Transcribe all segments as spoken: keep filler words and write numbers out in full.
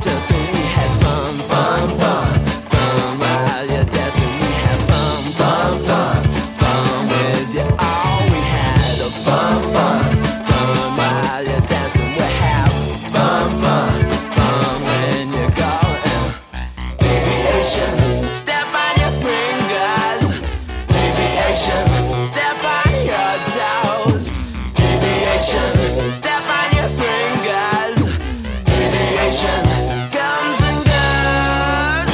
dust and we had fun, fun, fun, fun while you're dancing. We had fun, fun, fun, fun with you. Oh, we had a fun, fun, fun while you're dancing. We have fun, fun, fun when you go. Deviation, step on your fingers. Deviation, step on your toes. Deviation, step on your fingers. Deviation comes and goes.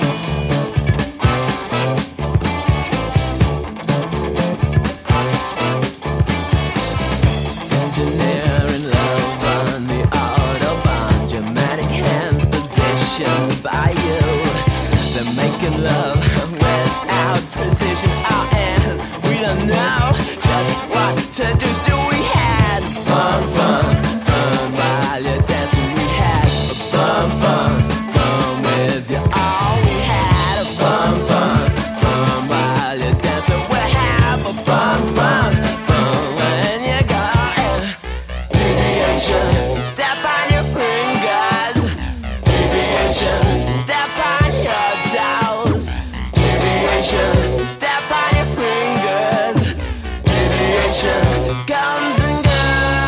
Engineering love on the Autobahn. Dramatic hands positioned by you. They're making love without precision. Oh, and we don't know just what to do. Still we had fun, fun, fun while you're dancing. We had fun, fun, fun with you. Oh, we had a fun, fun, fun while you're dancing. We have a fun, fun, fun when you go. Deviation, step on your fingers. Deviation, step on your toes. Deviation, step on your fingers. Deviation comes and goes.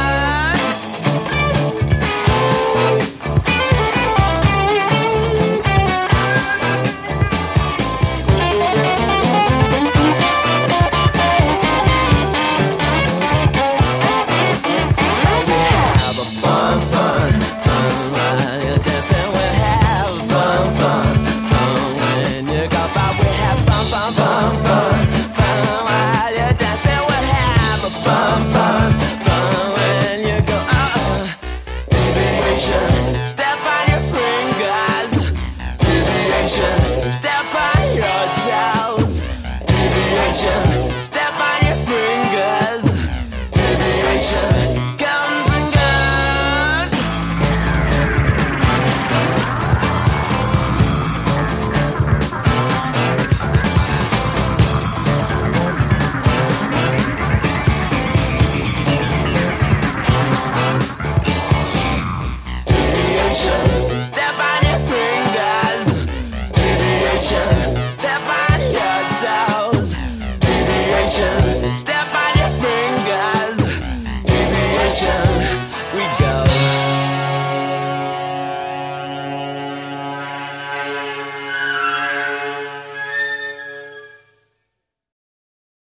We have a fun, fun, fun while you're dancing. We have fun, fun, fun when you go by. We have fun, fun, fun, fun, fun while you're dancing. We have a fun, fun, fun when you go. Uh-uh. Deviation, step